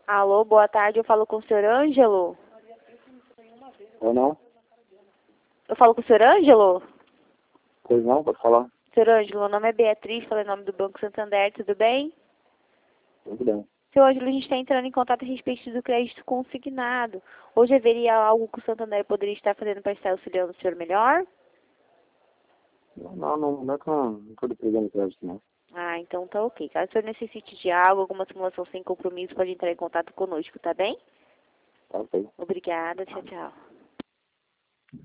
Alô, boa tarde, eu falo com o senhor Ângelo? Ou não? Eu falo com o senhor Ângelo? Pois não, pode falar. Senhor Ângelo, meu nome é Beatriz, falo em nome do Banco Santander, tudo bem? Tudo bem. Seu Ângelo, a gente está entrando em contato a respeito do crédito consignado. Hoje haveria algo que o Santander poderia estar fazendo para estar auxiliando o senhor melhor? Não é que eu não estou dependendo crédito, não. Ah, então tá ok. Caso o senhor necessite de algo, alguma simulação sem compromisso, pode entrar em contato conosco, tá bem? Tá ok. Obrigada, tchau, tchau.